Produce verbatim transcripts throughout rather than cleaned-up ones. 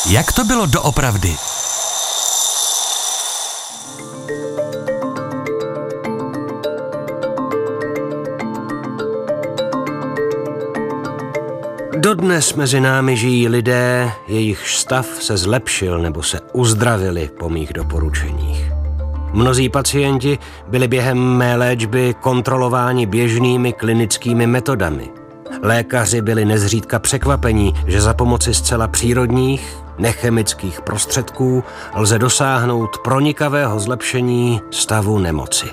Jak to bylo doopravdy? Dodnes mezi námi žijí lidé, jejichž stav se zlepšil nebo se uzdravili po mých doporučeních. Mnozí pacienti byli během mé léčby kontrolováni běžnými klinickými metodami. Lékaři byli nezřídka překvapení, že za pomoci zcela přírodních, nechemických prostředků lze dosáhnout pronikavého zlepšení stavu nemoci.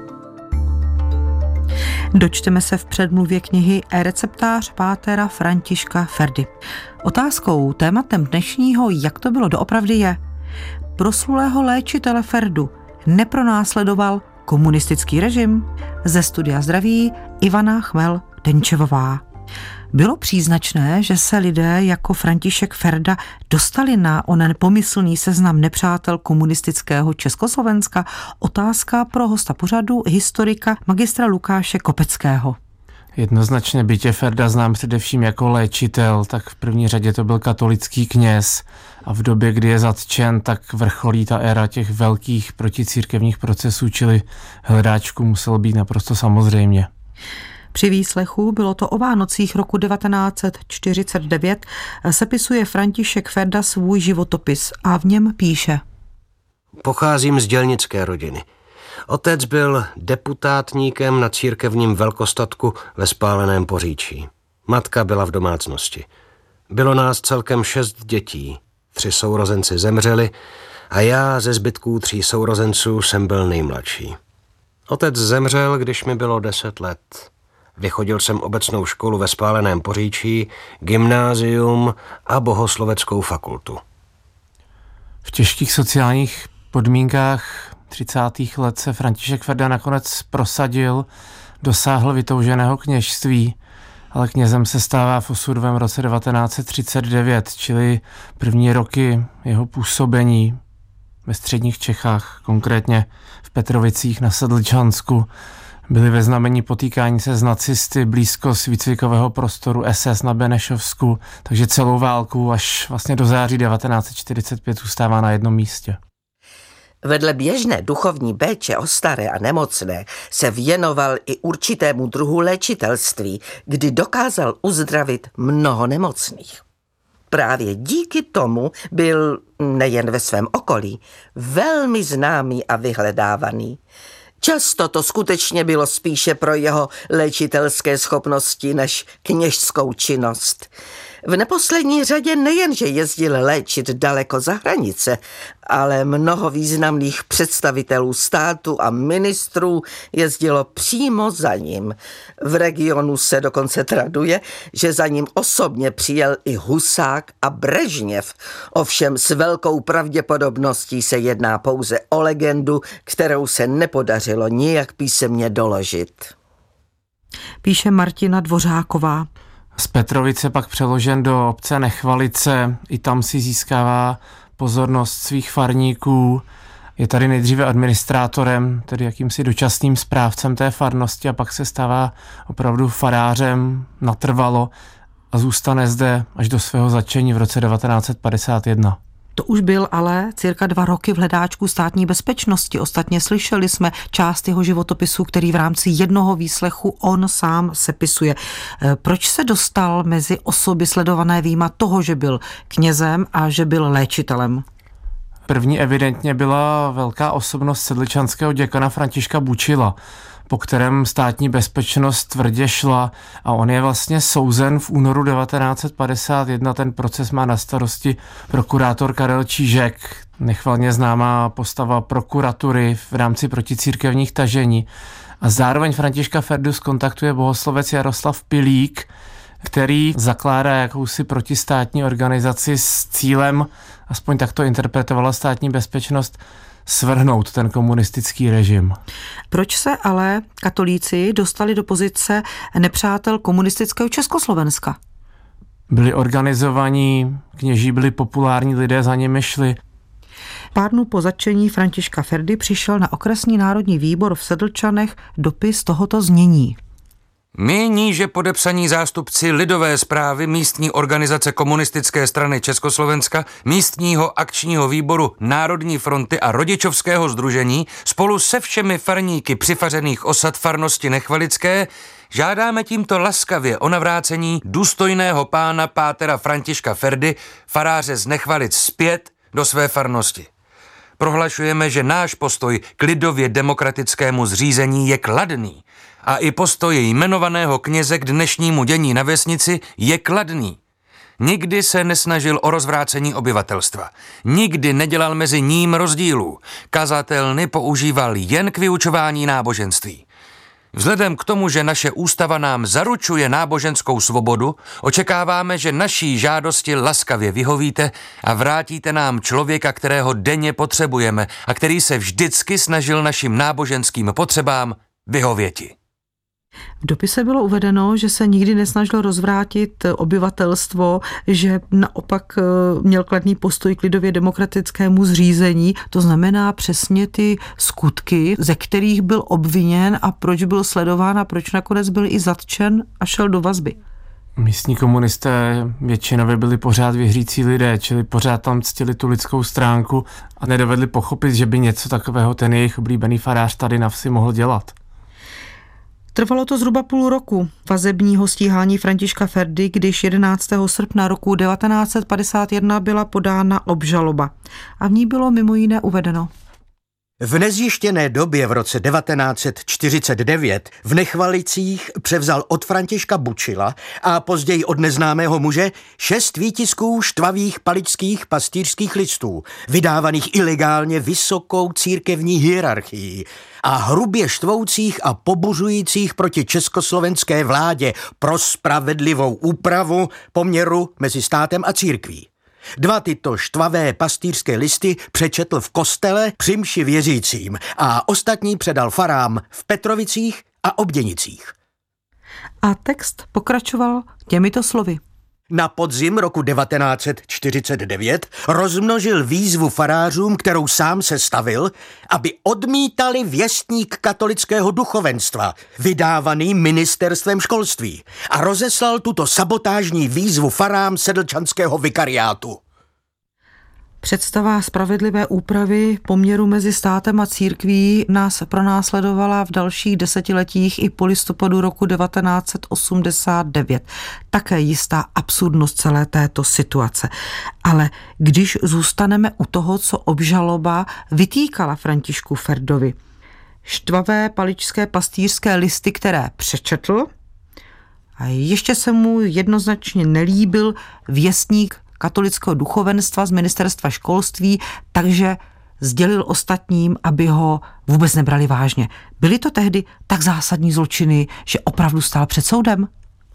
Dočteme se v předmluvě knihy E-receptář pátera Františka Ferdy. Otázkou, tématem dnešního Jak to bylo doopravdy je: proslulého léčitele Ferdu nepronásledoval komunistický režim? Ze studia zdraví Ivana Chmel-Denčevová. Bylo příznačné, že se lidé jako František Ferda dostali na onen pomyslný seznam nepřátel komunistického Československa? Otázka pro hosta pořadu, historika magistra Lukáše Kopeckého. Jednoznačně bytě Ferda znám především jako léčitel, tak v první řadě to byl katolický kněz a v době, kdy je zatčen, tak vrcholí ta éra těch velkých proticírkevních procesů, čili hledáčku muselo být naprosto samozřejmě. Při výslechu, bylo to o Vánocích roku devatenáct set čtyřicet devět, sepisuje František Ferda svůj životopis a v něm píše: Pocházím z dělnické rodiny. Otec byl deputátníkem na církevním velkostatku ve Spáleném Poříčí. Matka byla v domácnosti. Bylo nás celkem šest dětí. Tři sourozenci zemřeli a já ze zbytků tří sourozenců jsem byl nejmladší. Otec zemřel, když mi bylo deset let. Vychodil jsem obecnou školu ve Spáleném Poříčí, gymnázium a bohosloveckou fakultu. V těžkých sociálních podmínkách třicátých let se František Ferda nakonec prosadil, dosáhl vytouženého kněžství, ale knězem se stává v osudovém roce devatenáct set třicet devět, čili první roky jeho působení ve středních Čechách, konkrétně v Petrovicích na Sedlčansku, byli ve znamení potýkání se s nacisty blízko z výcvikového prostoru S S na Benešovsku, takže celou válku až vlastně do září devatenáct set čtyřicet pět zůstává na jednom místě. Vedle běžné duchovní péče o staré a nemocné se věnoval i určitému druhu léčitelství, kdy dokázal uzdravit mnoho nemocných. Právě díky tomu byl nejen ve svém okolí velmi známý a vyhledávaný. Často to skutečně bylo spíše pro jeho léčitelské schopnosti než kněžskou činnost. V neposlední řadě nejenže jezdil léčit daleko za hranice, ale mnoho významných představitelů státu a ministrů jezdilo přímo za ním. V regionu se dokonce traduje, že za ním osobně přijel i Husák a Brežněv. Ovšem s velkou pravděpodobností se jedná pouze o legendu, kterou se nepodařilo nijak písemně doložit. Píše Martina Dvořáková. Z Petrovice pak přeložen do obce Nechvalice, i tam si získává pozornost svých farníků. Je tady nejdříve administrátorem, tedy jakýmsi dočasným správcem té farnosti, a pak se stává opravdu farářem natrvalo a zůstane zde až do svého zatčení v roce devatenáct set padesát jedna. To už byl ale cirka dva roky v hledáčku státní bezpečnosti. Ostatně slyšeli jsme část jeho životopisu, který v rámci jednoho výslechu on sám sepisuje. Proč se dostal mezi osoby sledované vyjma toho, že byl knězem a že byl léčitelem? První evidentně byla velká osobnost sedlčanského děkana Františka Bučila, po kterém státní bezpečnost tvrdě šla, a on je vlastně souzen v únoru devatenáct set padesát jedna. Ten proces má na starosti prokurátor Karel Čížek, nechvalně známá postava prokuratury v rámci proticírkevních tažení. A zároveň Františka Ferdu zkontaktuje bohoslovec Jaroslav Pilík, který zakládá jakousi protistátní organizaci s cílem, aspoň tak to interpretovala státní bezpečnost, svrhnout ten komunistický režim. Proč se ale katolíci dostali do pozice nepřátel komunistického Československa? Byli organizovaní, kněží byli populární, lidé za nimi šli. Pár dnů po zatčení Františka Ferdy přišel na okresní národní výbor v Sedlčanech dopis tohoto znění. My, níže podepsaní zástupci Lidové správy místní organizace Komunistické strany Československa, místního akčního výboru Národní fronty a rodičovského sdružení spolu se všemi farníky přifařených osad farnosti Nechvalické žádáme tímto laskavě o navrácení důstojného pána pátera Františka Ferdy, faráře z Nechvalic, zpět do své farnosti. Prohlašujeme, že náš postoj k lidově demokratickému zřízení je kladný a i postoj jmenovaného kněze k dnešnímu dění na vesnici je kladný. Nikdy se nesnažil o rozvrácení obyvatelstva. Nikdy nedělal mezi ním rozdílů. Kazatelny používal jen k vyučování náboženství. Vzhledem k tomu, že naše ústava nám zaručuje náboženskou svobodu, očekáváme, že naší žádosti laskavě vyhovíte a vrátíte nám člověka, kterého denně potřebujeme a který se vždycky snažil našim náboženským potřebám vyhověti. V dopise bylo uvedeno, že se nikdy nesnažil rozvrátit obyvatelstvo, že naopak měl kladný postoj k lidově demokratickému zřízení. To znamená přesně ty skutky, ze kterých byl obviněn a proč byl sledován a proč nakonec byl i zatčen a šel do vazby. Místní komunisté většinově byli pořád věřící lidé, čili pořád tam ctili tu lidskou stránku a nedovedli pochopit, že by něco takového ten jejich oblíbený farář tady na vsi mohl dělat. Trvalo to zhruba půl roku vazebního stíhání Františka Ferdy, když jedenáctého srpna roku devatenáct set padesát jedna byla podána obžaloba. A v ní bylo mimo jiné uvedeno: V nezjištěné době v roce devatenáct set čtyřicet devět v Nechvalicích převzal od Františka Bučila a později od neznámého muže šest výtisků štvavých paličských pastýřských listů, vydávaných ilegálně vysokou církevní hierarchií a hrubě štvoucích a pobuřujících proti československé vládě pro spravedlivou úpravu poměru mezi státem a církví. Dva tyto štvavé pastýřské listy přečetl v kostele při mši věřícím a ostatní předal farám v Petrovicích a Obděnicích. A text pokračoval těmito slovy. Na podzim roku devatenáct set čtyřicet devět rozmnožil výzvu farářům, kterou sám sestavil, aby odmítali věstník katolického duchovenstva, vydávaný ministerstvem školství, a rozeslal tuto sabotážní výzvu farám sedlčanského vikariátu. Představa spravedlivé úpravy poměru mezi státem a církví nás pronásledovala v dalších desetiletích i po listopadu roku devatenáct set osmdesát devět. Také jistá absurdnost celé této situace. Ale když zůstaneme u toho, co obžaloba vytýkala Františku Ferdovi, štvavé paličské pastýřské listy, které přečetl, a ještě se mu jednoznačně nelíbil věstník katolického duchovenstva z ministerstva školství, takže sdělil ostatním, aby ho vůbec nebrali vážně. Byly to tehdy tak zásadní zločiny, že opravdu stál před soudem?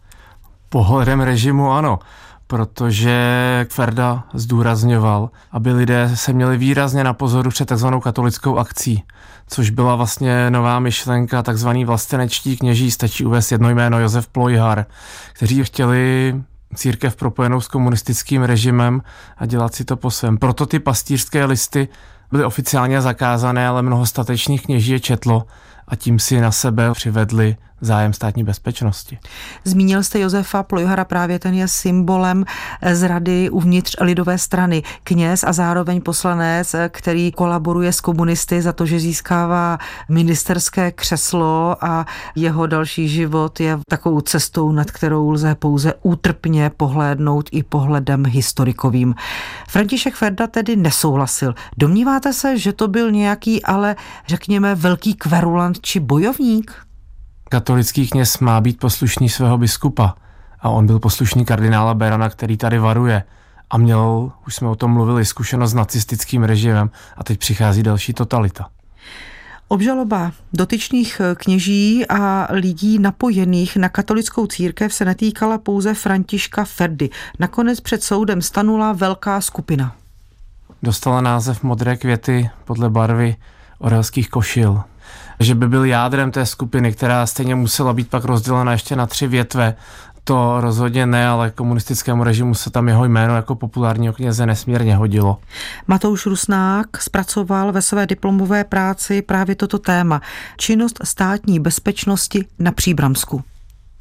Pohledem režimu ano, protože Ferda zdůrazňoval, aby lidé se měli výrazně na pozoru před takzvanou katolickou akcí, což byla vlastně nová myšlenka, takzvaný vlastenečtí kněží, stačí uvést jedno jméno, Josef Plojhar, kteří chtěli církev propojenou s komunistickým režimem a dělat si to po svém. Proto ty pastýřské listy byly oficiálně zakázané, ale mnoho statečných kněží je četlo a tím si na sebe přivedli zájem státní bezpečnosti. Zmínil jste Josefa Plojhara, právě ten je symbolem zrady uvnitř lidové strany. Kněz a zároveň poslanec, který kolaboruje s komunisty za to, že získává ministerské křeslo, a jeho další život je takovou cestou, nad kterou lze pouze útrpně pohlédnout i pohledem historikovým. František Ferda tedy nesouhlasil. Domníváte se, že to byl nějaký, ale řekněme, velký kverulant či bojovník? Katolický kněz má být poslušný svého biskupa a on byl poslušný kardinála Berana, který tady varuje a měl, už jsme o tom mluvili, zkušenost s nacistickým režimem a teď přichází další totalita. Obžaloba dotyčných kněží a lidí napojených na katolickou církev se netýkala pouze Františka Ferdy. Nakonec před soudem stanula velká skupina. Dostala název Modré květy podle barvy orelských košil. Že by byl jádrem té skupiny, která stejně musela být pak rozdělena ještě na tři větve, to rozhodně ne, ale komunistickému režimu se tam jeho jméno jako populárního kněze nesmírně hodilo. Matouš Rusnák zpracoval ve své diplomové práci právě toto téma. Činnost státní bezpečnosti na Příbramsku.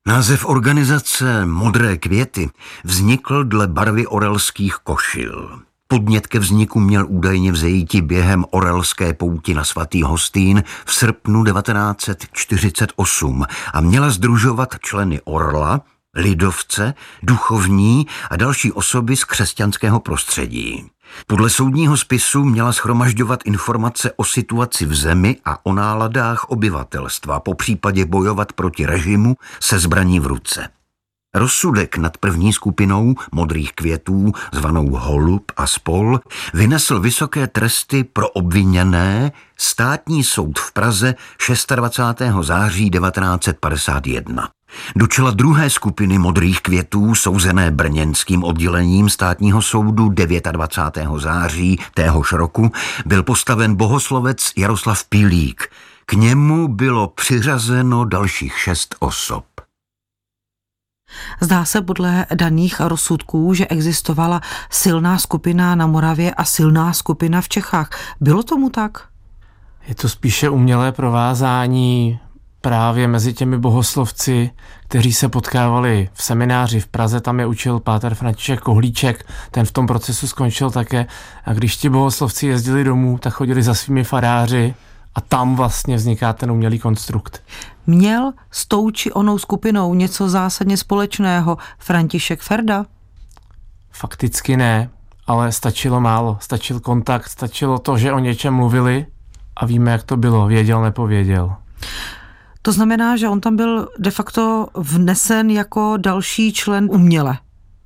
Název organizace Modré květy vznikl dle barvy orelských košil. Podnět ke vzniku měl údajně vzejít během orelské pouti na svatý Hostýn v srpnu devatenáct set čtyřicet osm a měla sdružovat členy Orla, lidovce, duchovní a další osoby z křesťanského prostředí. Podle soudního spisu měla shromažďovat informace o situaci v zemi a o náladách obyvatelstva, popřípadě bojovat proti režimu se zbraní v ruce. Rozsudek nad první skupinou Modrých květů, zvanou Holub a spol, vynesl vysoké tresty pro obviněné Státní soud v Praze dvacátého šestého září devatenáct set padesát jedna. Do čela druhé skupiny Modrých květů, souzené brněnským oddělením Státního soudu dvacátého devátého září téhož roku, byl postaven bohoslovec Jaroslav Pilík. K němu bylo přiřazeno dalších šest osob. Zdá se podle daných rozsudků, že existovala silná skupina na Moravě a silná skupina v Čechách. Bylo tomu tak? Je to spíše umělé provázání právě mezi těmi bohoslovci, kteří se potkávali v semináři v Praze, tam je učil páter František Kohlíček, ten v tom procesu skončil také. A když ti bohoslovci jezdili domů, tak chodili za svými faráři a tam vlastně vzniká ten umělý konstrukt. Měl s tou či onou skupinou něco zásadně společného František Ferda? Fakticky ne, ale stačilo málo. Stačil kontakt, stačilo to, že o něčem mluvili a víme, jak to bylo. Věděl, nepověděl. To znamená, že on tam byl de facto vnesen jako další člen uměle.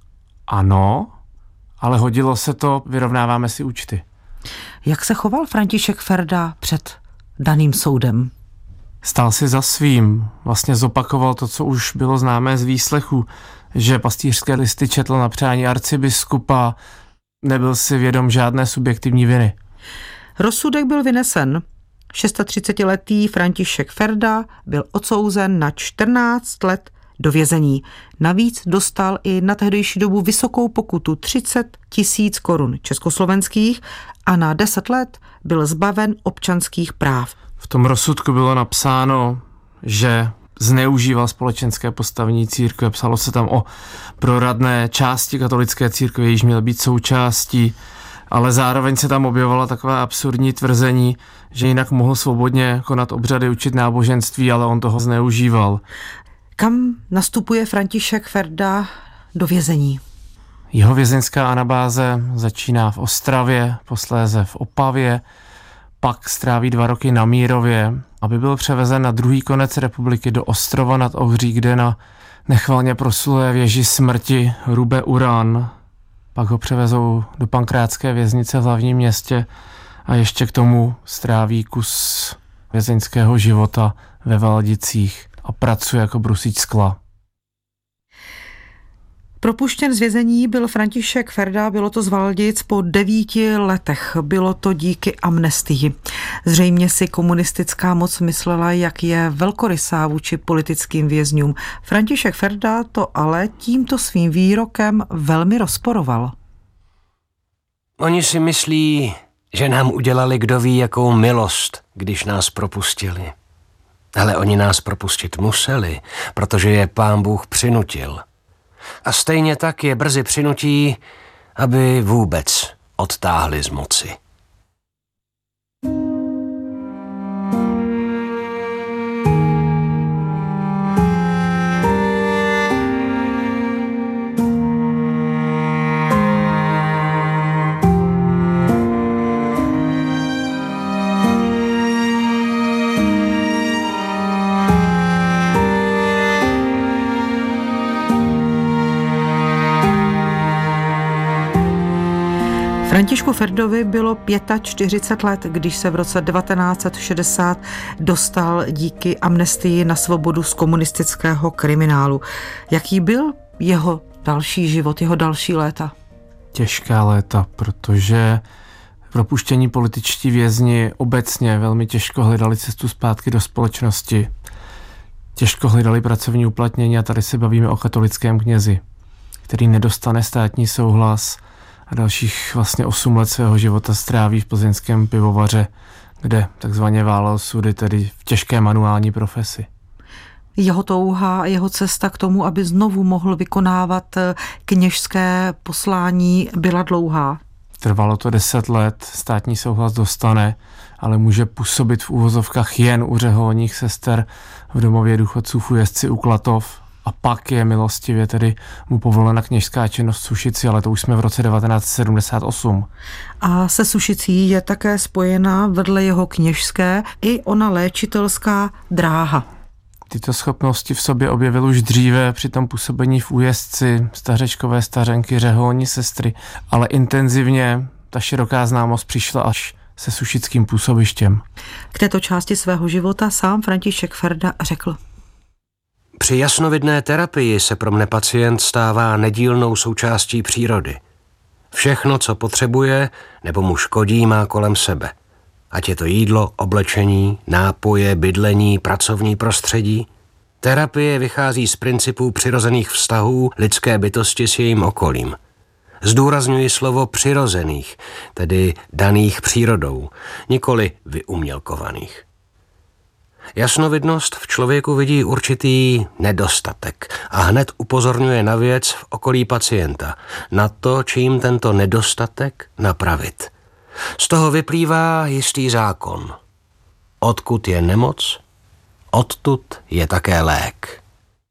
Ano, ale hodilo se to, vyrovnáváme si účty. Jak se choval František Ferda před daným soudem? Stál si za svým, vlastně zopakoval to, co už bylo známé z výslechu, že pastýřské listy četl na přání arcibiskupa, nebyl si vědom žádné subjektivní viny. Rozsudek byl vynesen. třicetišestiletý František Ferda byl odsouzen na čtrnáct let do vězení. Navíc dostal i na tehdejší dobu vysokou pokutu třicet tisíc korun československých a na deset let byl zbaven občanských práv. V tom rozsudku bylo napsáno, že zneužíval společenské postavení církve. Psalo se tam o proradné části katolické církve, jejíž měl být součástí, ale zároveň se tam objevovala taková absurdní tvrzení, že jinak mohl svobodně konat obřady, učit náboženství, ale on toho zneužíval. Kam nastupuje František Ferda do vězení? Jeho vězeňská anabáze začíná v Ostravě, posléze v Opavě, pak stráví dva roky na Mírově, aby byl převezen na druhý konec republiky do Ostrova nad Ohří, kde na nechvalně proslulé věži smrti rube uran. Pak ho převezou do Pankrátské věznice v hlavním městě a ještě k tomu stráví kus vězeňského života ve Valdicích a pracuje jako brusíč skla. Propuštěn z vězení byl František Ferda, bylo to z Valdic po devíti letech. Bylo to díky amnestii. Zřejmě si komunistická moc myslela, jak je velkorysá vůči politickým vězňům. František Ferda to ale tímto svým výrokem velmi rozporoval. Oni si myslí, že nám udělali kdo ví jakou milost, když nás propustili. Ale oni nás propustit museli, protože je Pán Bůh přinutil. A stejně tak je brzy přinutí, aby vůbec odtáhli z moci. Františku Ferdovi bylo čtyřicet pět let, když se v roce devatenáct set šedesát dostal díky amnestii na svobodu z komunistického kriminálu. Jaký byl jeho další život, jeho další léta? Těžká léta, protože propuštění političtí vězni obecně velmi těžko hledali cestu zpátky do společnosti. Těžko hledali pracovní uplatnění a tady se bavíme o katolickém knězi, který nedostane státní souhlas a dalších vlastně osm let svého života stráví v plzeňském pivovaře, kde takzvaně válel sudy, tedy v těžké manuální profesi. jeho touha a jeho cesta k tomu, aby znovu mohl vykonávat kněžské poslání, byla dlouhá? Trvalo to deset let, státní souhlas dostane, ale může působit v úvozovkách jen u řeholních sester v domově důchodců v Újezdci u Klatov a pak je milostivě tedy mu povolena kněžská činnost v Sušici, ale to už jsme v roce devatenáct set sedmdesát osm. A se Sušicí je také spojená vedle jeho kněžské i ona léčitelská dráha. Tyto schopnosti v sobě objevil už dříve při tom působení v Újezdci, stařečkové stařenky, řeholní sestry, ale intenzivně ta široká známost přišla až se sušickým působištěm. K této části svého života sám František Ferda řekl. Při jasnovidné terapii se pro mne pacient stává nedílnou součástí přírody. Všechno, co potřebuje nebo mu škodí, má kolem sebe. Ať je to jídlo, oblečení, nápoje, bydlení, pracovní prostředí. Terapie vychází z principů přirozených vztahů lidské bytosti s jejím okolím. Zdůrazňuji slovo přirozených, tedy daných přírodou, nikoli vyumělkovaných. Jasnovidnost v člověku vidí určitý nedostatek a hned upozorňuje na věc v okolí pacienta, na to, čím tento nedostatek napravit. Z toho vyplývá jistý zákon. Odkud je nemoc, odtud je také lék.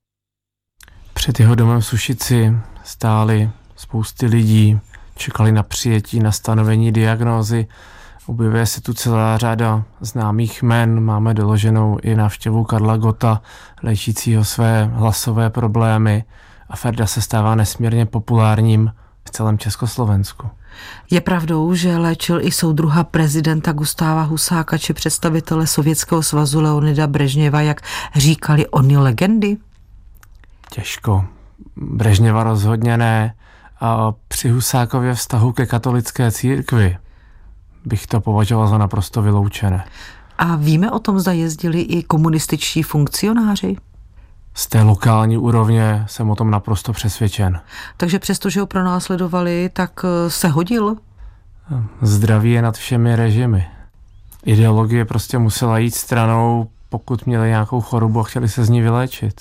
Před jeho domem v Sušici stáli spousty lidí, čekali na přijetí, na stanovení diagnózy. Objevuje se tu celá řada známých jmen, máme doloženou i návštěvu Karla Gotta, léčícího své hlasové problémy, a Ferda se stává nesmírně populárním v celém Československu. Je pravdou, že léčil i soudruha prezidenta Gustáva Husáka či představitele Sovětského svazu Leonida Brežněva, jak říkali oni legendy? Těžko. Brežněva rozhodně ne. A při Husákově vztahu ke katolické církvi bych to považoval za naprosto vyloučené. A víme o tom, zda jezdili i komunističtí funkcionáři? Z té lokální úrovně jsem o tom naprosto přesvědčen. Takže přesto, že ho pronásledovali, tak se hodil? Zdraví je nad všemi režimy. Ideologie prostě musela jít stranou, pokud měli nějakou chorobu a chtěli se z ní vyléčit.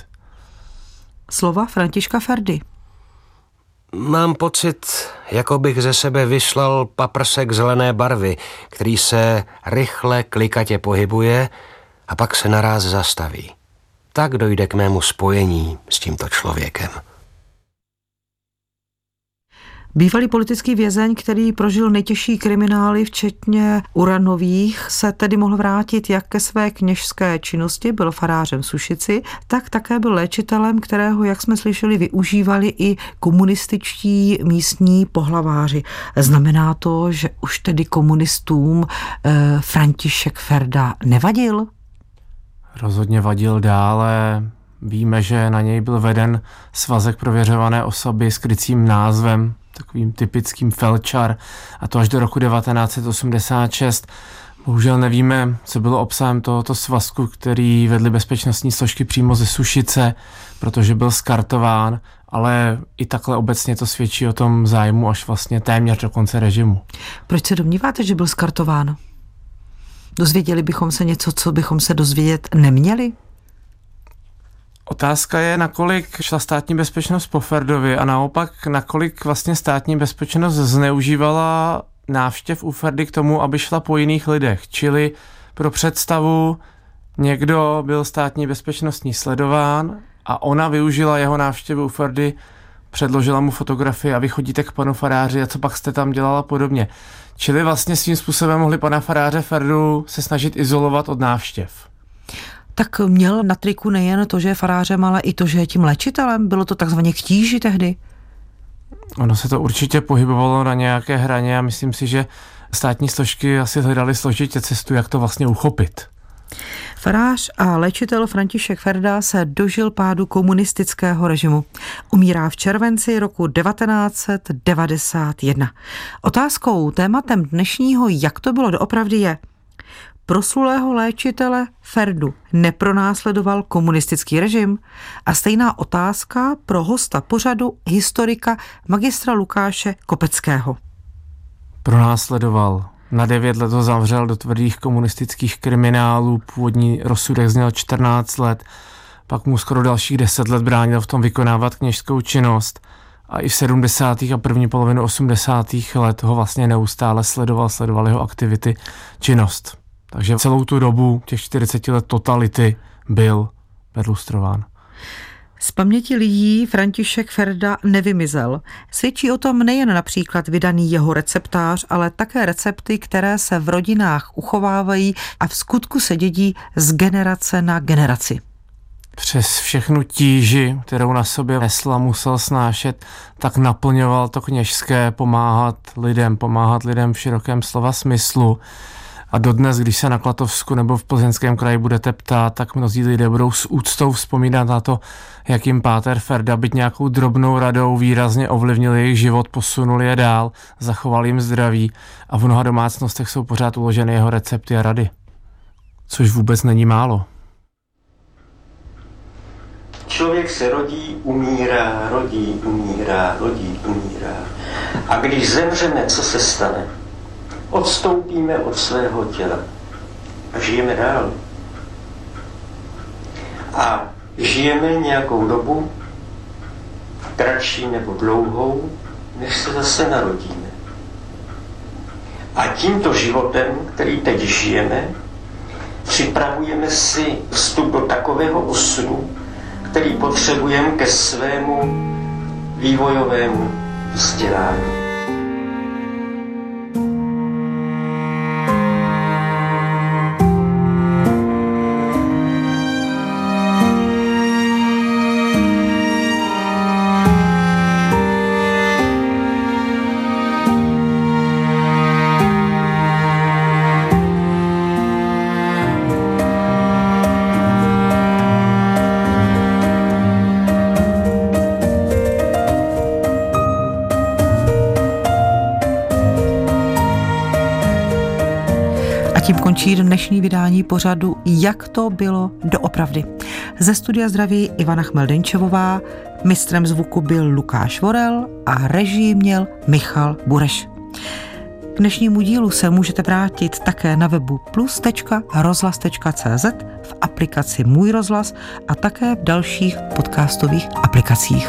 Slova Františka Ferdy. Mám pocit, jako bych ze sebe vyslal paprsek zelené barvy, který se rychle klikatě pohybuje a pak se naráz zastaví. Tak dojde k mému spojení s tímto člověkem. Bývalý politický vězeň, který prožil nejtěžší kriminály, včetně uranových, se tedy mohl vrátit jak ke své kněžské činnosti, byl farářem v Sušici, tak také byl léčitelem, kterého, jak jsme slyšeli, využívali i komunističtí místní pohlaváři. Znamená to, že už tedy komunistům eh, František Ferda nevadil? Rozhodně vadil dále. Víme, že na něj byl veden svazek prověřované osoby s krycím názvem, takovým typickým felčar, a to až do roku devatenáct set osmdesát šest. Bohužel nevíme, co bylo obsahem tohoto svazku, který vedly bezpečnostní složky přímo ze Sušice, protože byl skartován, ale i takhle obecně to svědčí o tom zájmu až vlastně téměř do konce režimu. Proč se domníváte, že byl skartován? Dozvěděli bychom se něco, co bychom se dozvědět neměli? Otázka je, nakolik šla státní bezpečnost po Ferdovi a naopak, nakolik vlastně státní bezpečnost zneužívala návštěv u Ferdy k tomu, aby šla po jiných lidech. Čili pro představu, někdo byl státní bezpečnostní sledován a ona využila jeho návštěvu u Ferdy, předložila mu fotografii a vy chodíte k panu faráři a co pak jste tam dělala podobně. Čili vlastně svým způsobem mohli pana faráře Ferdu se snažit izolovat od návštěv. Tak měl na triku nejen to, že je farářem, ale i to, že je tím léčitelem. Bylo to takzvaně k tíži tehdy? Ono se to určitě pohybovalo na nějaké hraně a myslím si, že státní složky asi hledali složitě cestu, jak to vlastně uchopit. Farář a léčitel František Ferda se dožil pádu komunistického režimu. Umírá v červenci roku devatenáct set devadesát jedna. Otázkou, tématem dnešního, jak to bylo doopravdy, je: proslulého léčitele Ferdu nepronásledoval komunistický režim? A stejná otázka pro hosta pořadu, historika magistra Lukáše Kopeckého. Pronásledoval. Na devět let ho zavřel do tvrdých komunistických kriminálů, původní rozsudek zněl čtrnáct let. pak mu skoro dalších deset let bránil v tom vykonávat kněžskou činnost a i v sedmdesátých a první polovinu osmdesátých let ho vlastně neustále sledoval, sledoval jeho aktivity, činnost. Takže celou tu dobu těch čtyřicet let totality byl perlustrován. Z paměti lidí František Ferda nevymizel. Svědčí o tom nejen například vydaný jeho receptář, ale také recepty, které se v rodinách uchovávají a v skutku se dědí z generace na generaci. Přes všechnu tíži, kterou na sobě nesla, musel snášet, tak naplňoval to kněžské pomáhat lidem, pomáhat lidem v širokém slova smyslu. A dodnes, když se na Klatovsku nebo v Plzeňském kraji budete ptát, tak mnozí lidé budou s úctou vzpomínat na to, jak jim páter Ferda byť nějakou drobnou radou výrazně ovlivnil jejich život, posunul je dál, zachoval jim zdraví a v mnoha domácnostech jsou pořád uloženy jeho recepty a rady. Což vůbec není málo. Člověk se rodí, umírá, rodí, umírá, rodí, umírá. A když zemřeme, co se stane? Odstoupíme od svého těla a žijeme dál. A žijeme nějakou dobu, kratší nebo dlouhou, než se zase narodíme. A tímto životem, který teď žijeme, připravujeme si vstup do takového osunu, který potřebujeme ke svému vývojovému vzdělání. Tím končí dnešní vydání pořadu Jak to bylo doopravdy. Ze studia zdraví Ivana Chmeldenčevová, mistrem zvuku byl Lukáš Vorel a režii měl Michal Bureš. K dnešnímu dílu se můžete vrátit také na webu plus tečka rozhlas tečka cé zet, v aplikaci Můj rozhlas a také v dalších podcastových aplikacích.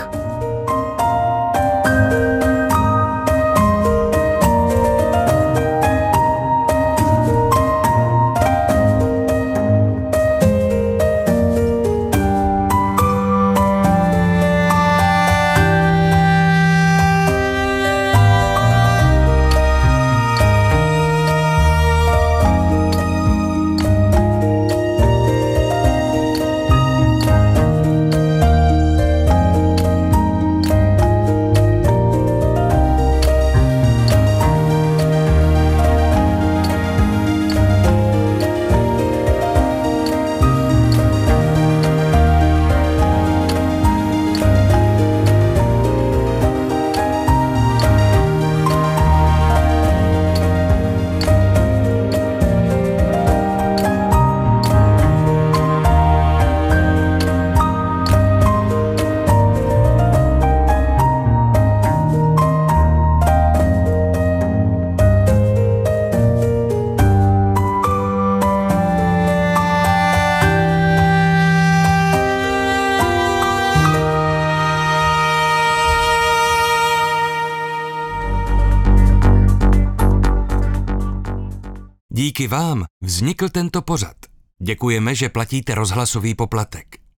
Díky vám vznikl tento pořad. Děkujeme, že platíte rozhlasový poplatek.